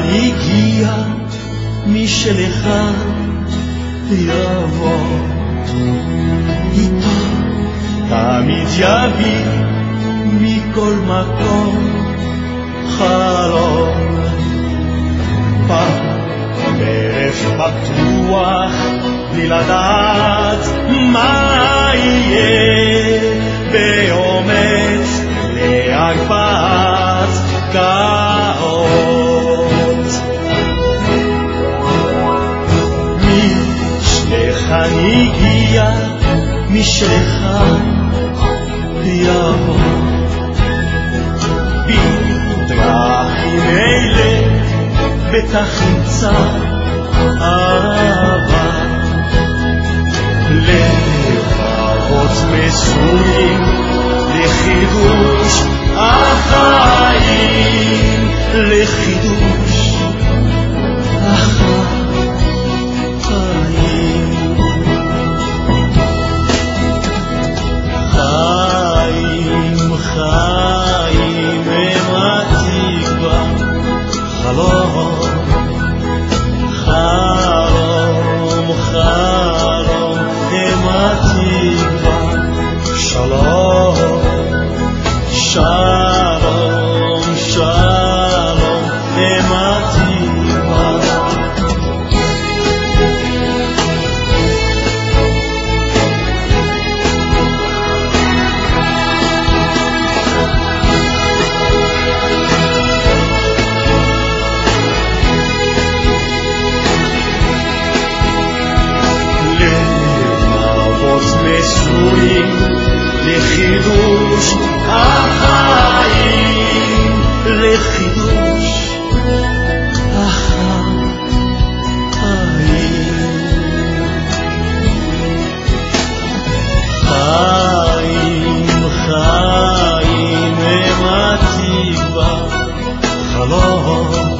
הגיע משלך יבוא איתו תמיד יביא מכל מקום חלום בערב פתוח בלי לדעת מה יהיה באומץ להגבהת גאות משלך הגיע משלך יבוא בדרכים אלה בטח נמצא אהבה לבבות מסורים לחידוש החיים לחידוש החיים חיים חיים הם התקווה חלום חלום חלום הם התקווה שלום שלום שלום הם התקווה מסורים לחידוש החיים לחידוש החיים חיים חיים הם התקווה חלום